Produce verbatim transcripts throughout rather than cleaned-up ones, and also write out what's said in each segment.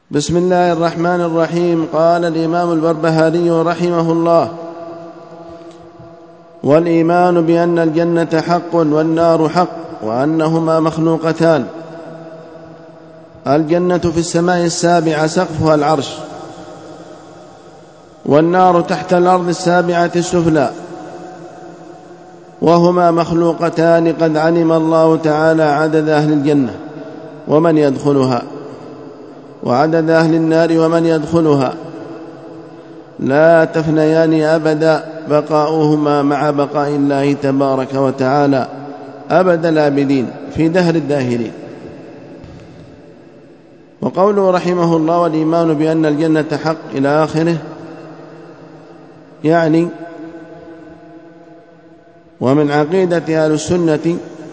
بسم الله الرحمن الرحيم. قال الإمام البربهاري رحمه الله: والإيمان بأن الجنة حق والنار حق وأنهما مخلوقتان. الجنة في السماء السابعة سقفها العرش، والنار تحت الأرض السابعة السفلى، وهما مخلوقتان قد علم الله تعالى عدد أهل الجنة ومن يدخلها، وعدد أهل النار ومن يدخلها، لا تفنيان أبدا، بقاؤهما مع بقاء الله تبارك وتعالى أبد الآبدين في دهر الداهرين. وقوله رحمه الله: والإيمان بأن الجنة حق إلى آخره، يعني ومن عقيدة أهل السنة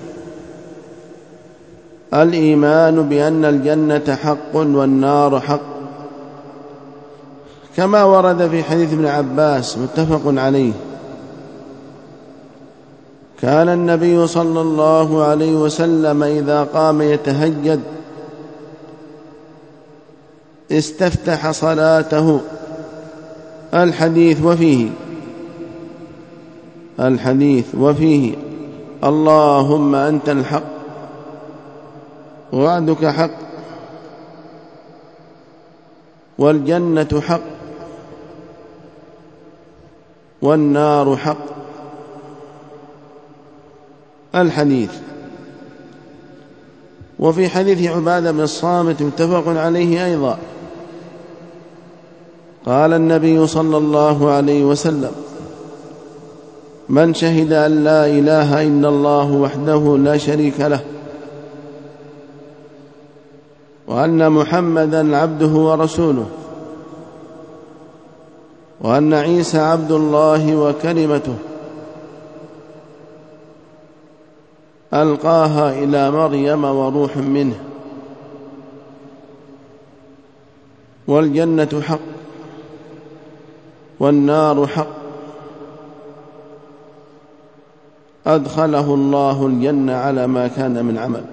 الإيمان بأن الجنة حق والنار حق، كما ورد في حديث ابن عباس متفق عليه: كان النبي صلى الله عليه وسلم إذا قام يتهجد استفتح صلاته الحديث وفيه الحديث وفيه اللهم أنت الحق ووعدك حق والجنة حق والنار حق، الحديث. وفي حديث عبادة بن الصامت متفق عليه أيضا: قال النبي صلى الله عليه وسلم: من شهد أن لا إله إلا الله وحده لا شريك له، وأن محمدا عبده ورسوله، وأن عيسى عبد الله وكلمته ألقاها إلى مريم وروح منه، والجنة حق والنار حق، أدخله الله الجنة على ما كان من عمل.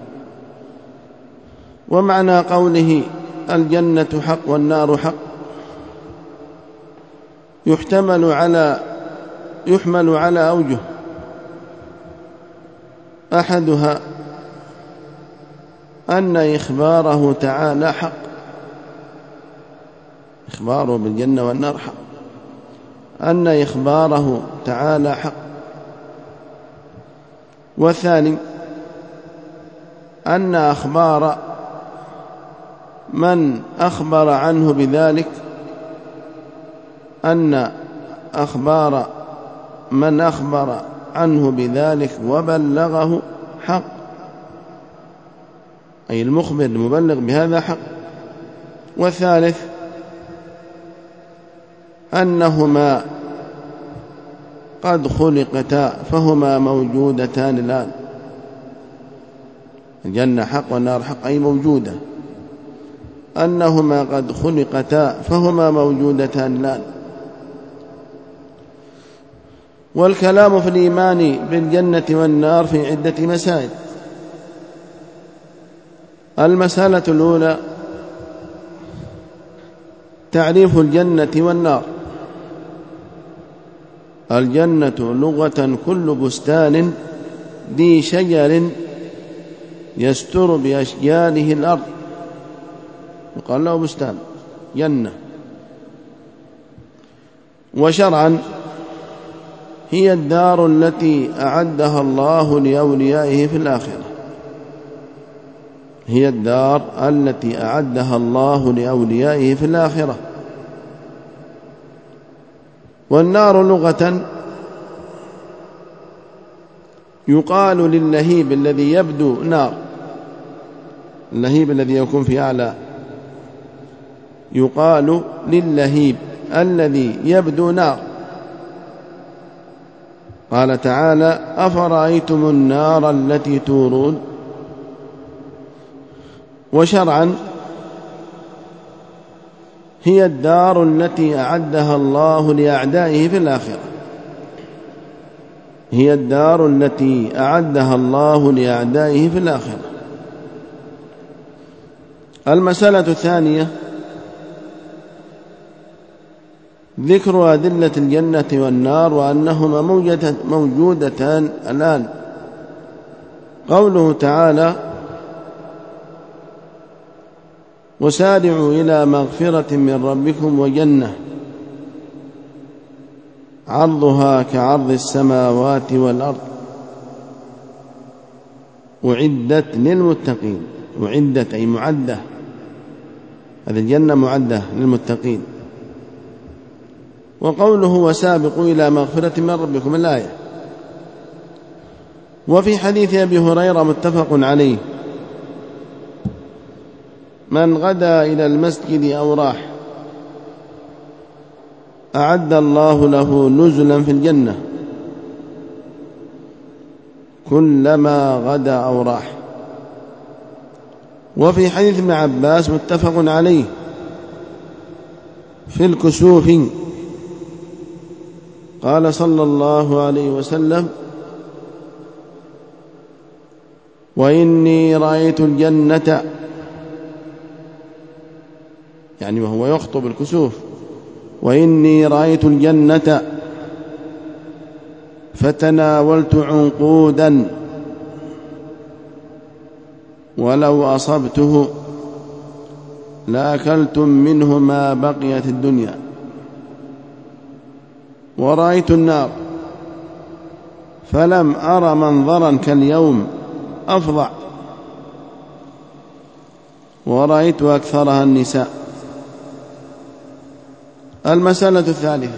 ومعنى قوله الجنة حق والنار حق يحتمل على يحمل على أوجه، أحدها أن إخباره تعالى حق، إخباره بالجنة والنار حق، أن إخباره تعالى حق. والثاني أن أخبار من أخبر عنه بذلك أن أخبار من أخبر عنه بذلك وبلغه حق، أي المخبر المبلغ بهذا حق. والثالث أنهما قد خلقتا فهما موجودتان الآن، الجنة حق والنار حق أي موجودة، أنهما قد خلقتا فهما موجودتان الآن. والكلام في الإيمان بالجنة والنار في عدة مسائل. المسألة الأولى تعريف الجنة والنار. الجنة لغة كل بستان ذي شجر يستر بأشجاره الأرض، يقال له بستان جنة. وشرعا هي الدار التي أعدها الله لأوليائه في الآخرة، هي الدار التي أعدها الله لأوليائه في الآخرة. والنار لغة يقال للهيب الذي يبدو نار، اللهيب الذي يكون في أعلى، يقال للهيب الذي يبدو نار. قال تعالى: أفرأيتم النار التي تورون. وشرعا هي الدار التي أعدها الله لأعدائه في الآخرة، هي الدار التي أعدها الله لأعدائه في الآخرة. المسألة الثانية ذكر أدلة الجنة والنار وأنهما موجودتان الآن. قوله تعالى: وسارعوا إلى مغفرة من ربكم وجنة عرضها كعرض السماوات والأرض أعدت للمتقين. أعدت أي معدة، هذه الجنة معدة للمتقين. وقوله: وسابقوا إلى مغفرة من ربكم، الآية. وفي حديث أبي هريرة متفق عليه: من غدا إلى المسجد أو راح أعد الله له نزلا في الجنة كلما غدا أو راح. وفي حديث ابن عباس متفق عليه في الكسوف قال صلى الله عليه وسلم: وإني رأيت الجنة، يعني وهو يخطب الكسوف: وإني رأيت الجنة فتناولت عنقودا ولو أصبته لأكلتم منه ما بقيت الدنيا. ورأيت النار فلم أر منظرا كاليوم أفظع، ورأيت أكثرها النساء. المسألة الثالثة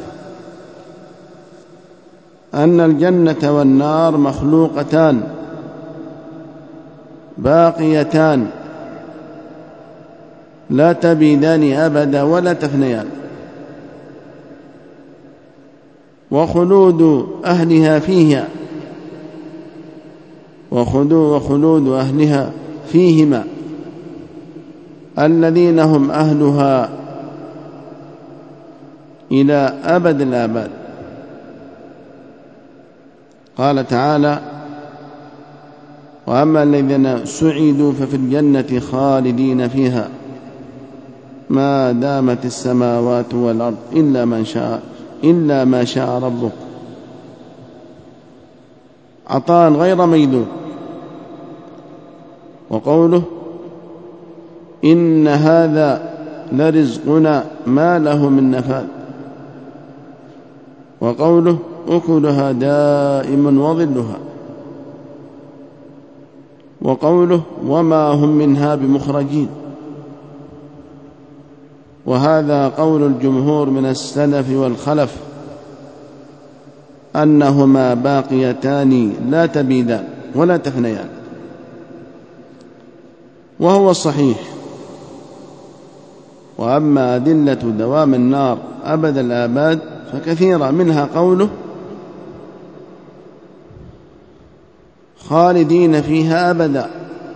أن الجنة والنار مخلوقتان باقيتان لا تبيدان أبدا ولا تفنيان، وخلود أهلها فيها وخلود أهلها فيهما الذين هم أهلها إلى أبد الآباد. قال تعالى: وأما الذين سعدوا ففي الجنة خالدين فيها ما دامت السماوات والأرض إلا من شاء إلا ما شاء ربك عطاء غير ميدود. وقوله: إن هذا لرزقنا ما له من نفاد. وقوله: أكلها دائم وظلها. وقوله: وما هم منها بمخرجين. وهذا قول الجمهور من السلف والخلف أنهما باقيتان لا تبيدان ولا تفنيان، وهو الصحيح. وأما أدلة دوام النار أبد الآباد فكثيرة، منها قوله: خالدين فيها أبدا،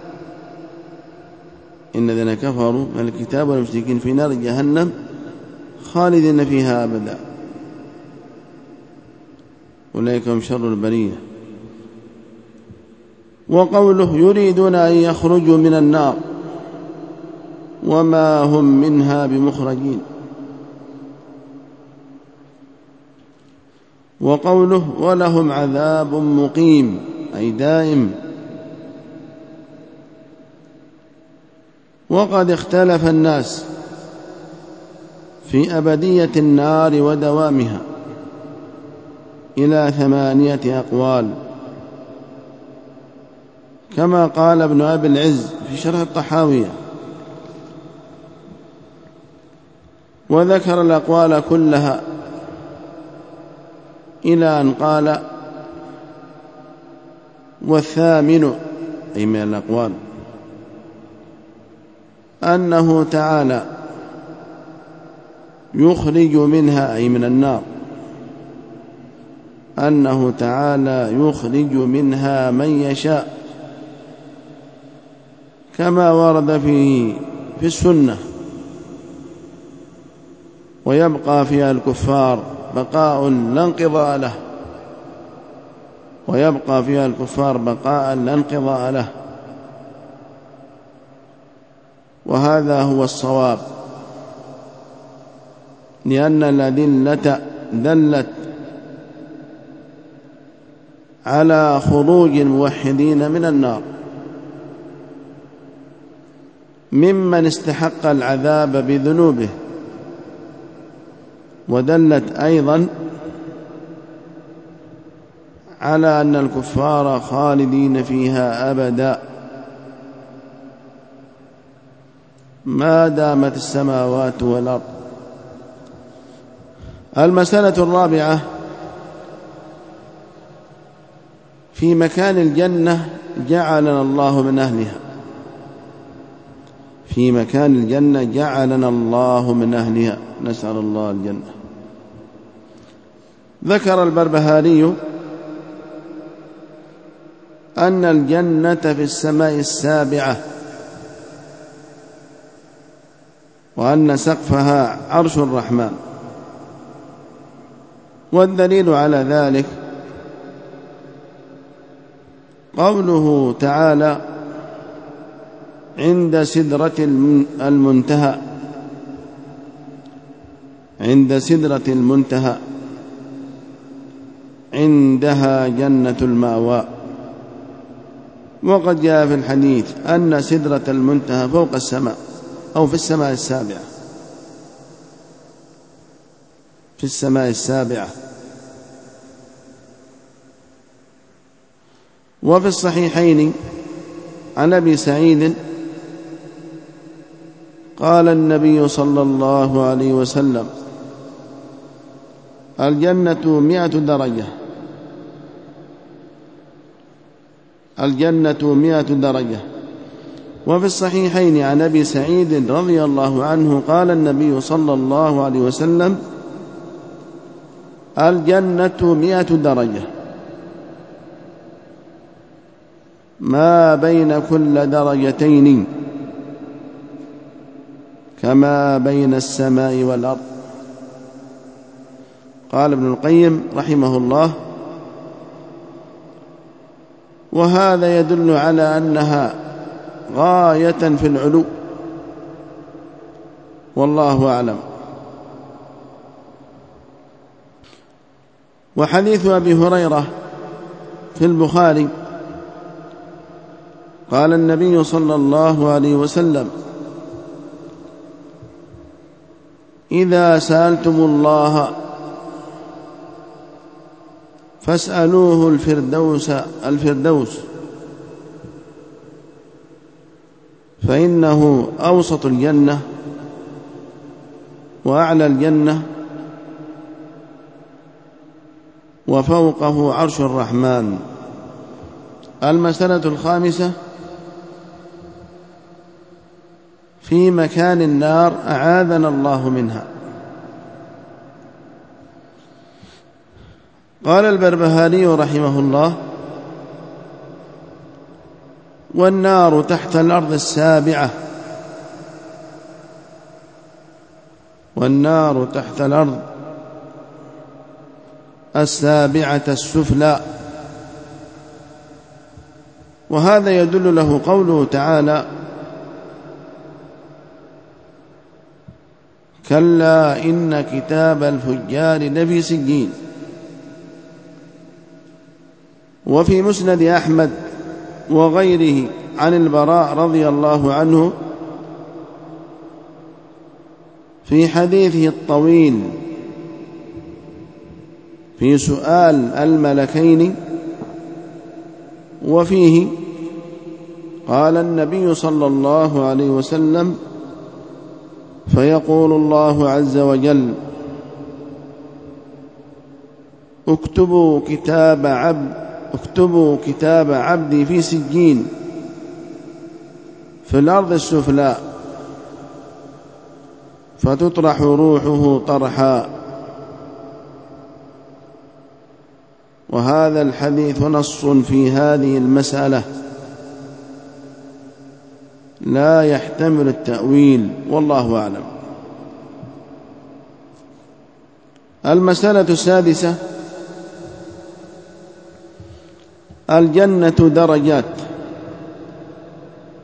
إن الذين كفروا من الكتاب والمشركين في نار جهنم خالدين فيها أبدا أولئك هم شر البرية. وقوله: يريدون أن يخرجوا من النار وما هم منها بمخرجين. وقوله: ولهم عذاب مقيم أي دائم. وقد اختلف الناس في أبدية النار ودوامها إلى ثمانية أقوال، كما قال ابن أبي العز في شرح الطحاوية، وذكر الأقوال كلها إلى أن قال: والثامن أي من الأقوال أنه تعالى يخرج منها أي من النار أنه تعالى يخرج منها من يشاء كما ورد فيه في السنة، ويبقى فيها الكفار بقاء لا انقضاء له ويبقى فيها الكفار بقاء لا انقضاء له وهذا هو الصواب. لأن الأدلة دلت على خروج الموحدين من النار ممن استحق العذاب بذنوبه، ودلت أيضا على أن الكفار خالدين فيها أبدا ما دامت السماوات والأرض. المسألة الرابعة: في مكان الجنة جعلنا الله من أهلها. في مكان الجنة جعلنا الله من أهلها، نسأل الله الجنة. ذكر البربهاري أن الجنة في السماء السابعة، وأن سقفها عرش الرحمن. والدليل على ذلك قوله تعالى: عند سدرة المنتهى. عند سدرة المنتهى عندها جنة المأوى. وقد جاء في الحديث أن سدرة المنتهى فوق السماء أو في السماء السابعة، في السماء السابعة. وفي الصحيحين عن أبي سعيد قال النبي صلى الله عليه وسلم: الجنة مئة درجة، الجنة مئة درجة. وفي الصحيحين عن أبي سعيد رضي الله عنه قال النبي صلى الله عليه وسلم: الجنة مئة درجة، ما بين كل درجتين كما بين السماء والأرض. قال ابن القيم رحمه الله: وهذا يدل على أنها غاية في العلو، والله أعلم. وحديث أبي هريرة في البخاري قال النبي صلى الله عليه وسلم: إذا سألتم الله فاسألوه الفردوس الفردوس فإنه أوسط الجنة وأعلى الجنة وفوقه عرش الرحمن. المسألة الخامسة: في مكان النار أعاذنا الله منها. قال البربهاري رحمه الله: والنار تحت الأرض السابعة، والنار تحت الأرض السابعة السفلى. وهذا يدل له قوله تعالى: كلا إن كتاب الفجار لفي سجين. وفي مسند أحمد وغيره عن البراء رضي الله عنه في حديثه الطويل في سؤال الملكين، وفيه قال النبي صلى الله عليه وسلم: فيقول الله عز وجل: اكتبوا كتاب عبد اكتبوا كتاب عبدي في سجين في الأرض السفلى، فتطرح روحه طرحا. وهذا الحديث نص في هذه المسألة لا يحتمل التأويل، والله أعلم. المسألة السادسة: الجنة درجات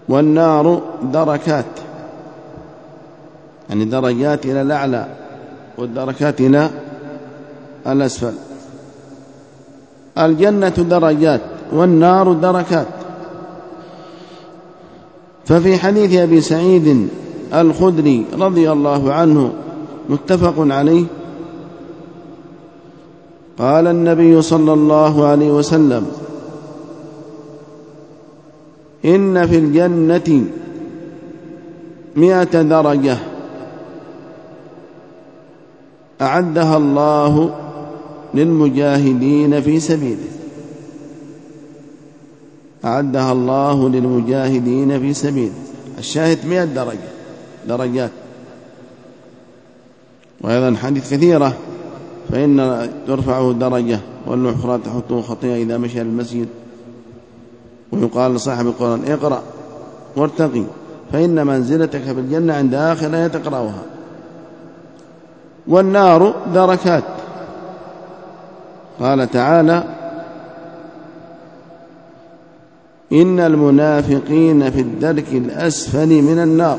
والنار دركات، يعني درجات إلى الأعلى. والدركات إلى الأسفل. الجنة درجات والنار دركات. ففي حديث أبي سعيد الخدري رضي الله عنه متفق عليه قال النبي صلى الله عليه وسلم: إن في الجنة مئة درجة أعدها الله للمجاهدين في سبيله. أعدها الله للمجاهدين في سبيله. الشاهد مئة درجة درجات. وأيضا حديث كثيرة: فإن ترفعه درجة والأخرى تحطه خطيئة إذا مشى المسجد. ويقال لصاحب القرآن: اقرأ وارتقي فإن منزلتك في الجنة عند آخر آية تقرأها. والنار دركات. قال تعالى: إن المنافقين في الدرك الأسفل من النار.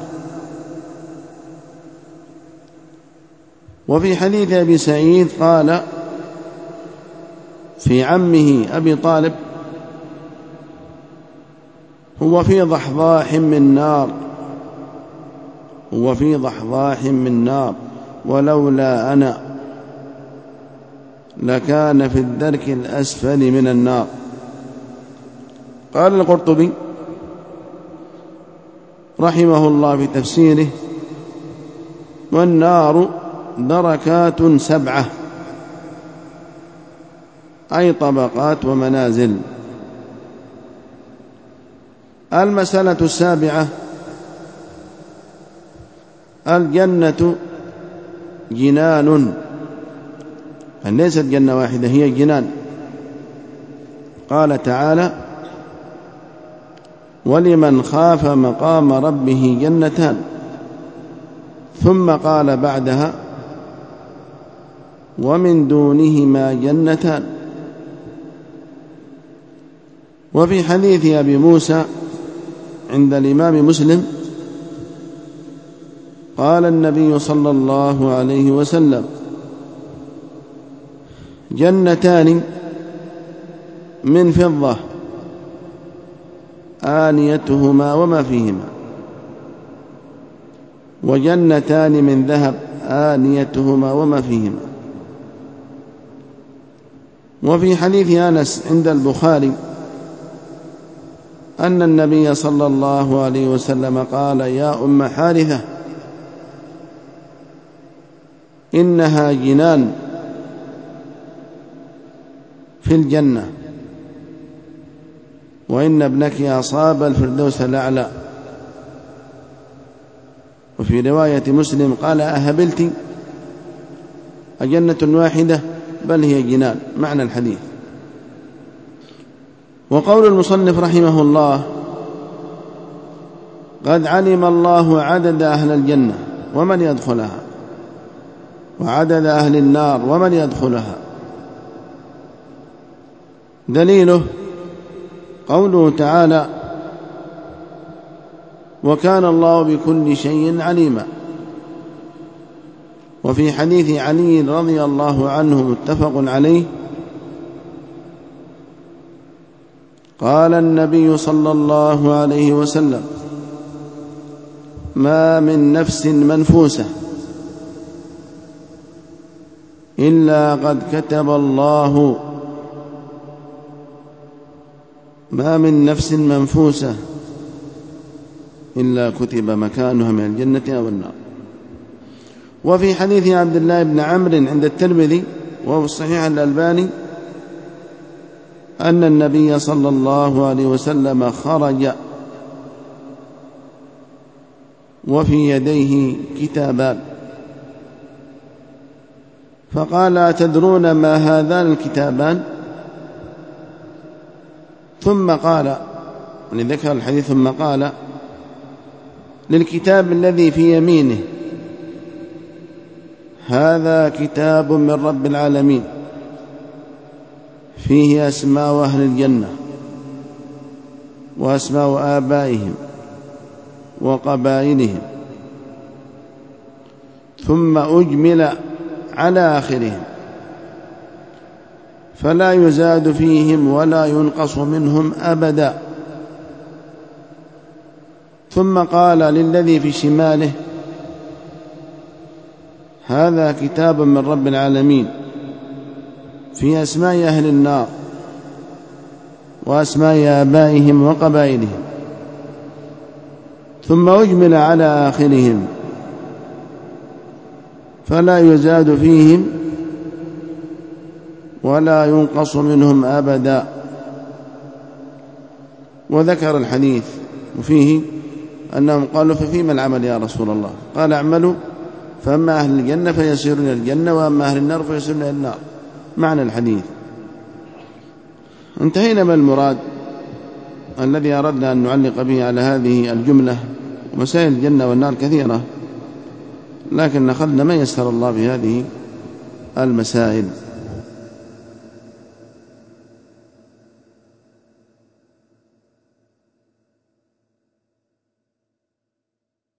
وفي حديث أبي سعيد قال في عمه أبي طالب: هو في ضحضاح من نار هو في ضحضاح من نار ولولا أنا لكان في الدرك الأسفل من النار. قال القرطبي رحمه الله في تفسيره: والنار دركات سبعة، أي طبقات ومنازل. المسألة السابعة: الجنة جنان، ليست جنة واحدة، هي جنان. قال تعالى: ولمن خاف مقام ربه جنتان. ثم قال بعدها: ومن دونهما جنتان. وفي حديث أبي موسى عند الإمام مسلم قال النبي صلى الله عليه وسلم: جنتان من فضة آنيتهما وما فيهما، وجنتان من ذهب آنيتهما وما فيهما. وفي حديث أنس عند البخاري أن النبي صلى الله عليه وسلم قال: يا أم حارثة، إنها جنان في الجنة، وإن ابنك أصاب الفردوس الأعلى. وفي رواية مسلم قال: أهبلت أجنة واحدة؟ بل هي جنان، معنى الحديث. وقول المصنف رحمه الله: قد علم الله عدد أهل الجنة ومن يدخلها، وعدد أهل النار ومن يدخلها. دليله قوله تعالى: وكان الله بكل شيء عليما. وفي حديث علي رضي الله عنه متفق عليه قال النبي صلى الله عليه وسلم: ما من نفس منفوسة إلا قد كتب الله ما من نفس منفوسة إلا كتب مكانها من الجنة أو النار. وفي حديث عبد الله بن عمرو عند الترمذي وهو الصحيح الألباني أن النبي صلى الله عليه وسلم خرج وفي يديه كتابان، فقال: أتدرون ما هذان الكتابان؟ ثم قال، ذكر الحديث، ثم قال للكتاب الذي في يمينه: هذا كتاب من رب العالمين فيه أسماء أهل الجنة وأسماء آبائهم وقبائلهم. ثم أجمل على آخرهم فلا يزاد فيهم ولا ينقص منهم أبدا. ثم قال للذي في شماله: هذا كتاب من رب العالمين في أسماء أهل النار وأسماء آبائهم وقبائلهم، ثم أجمل على آخرهم فلا يزاد فيهم ولا ينقص منهم أبدا. وذكر الحديث وفيه أنهم قالوا: ففيما العمل يا رسول الله؟ قال: اعملوا فأما أهل الجنة فيسيرون إلى الجنة وأما أهل النار فيسيرون إلى النار. معنى الحديث. انتهينا من المراد الذي أردنا أن نعلق به على هذه الجملة. مسائل الجنة والنار كثيرة، لكن أخذنا ما يسر الله بهذه المسائل.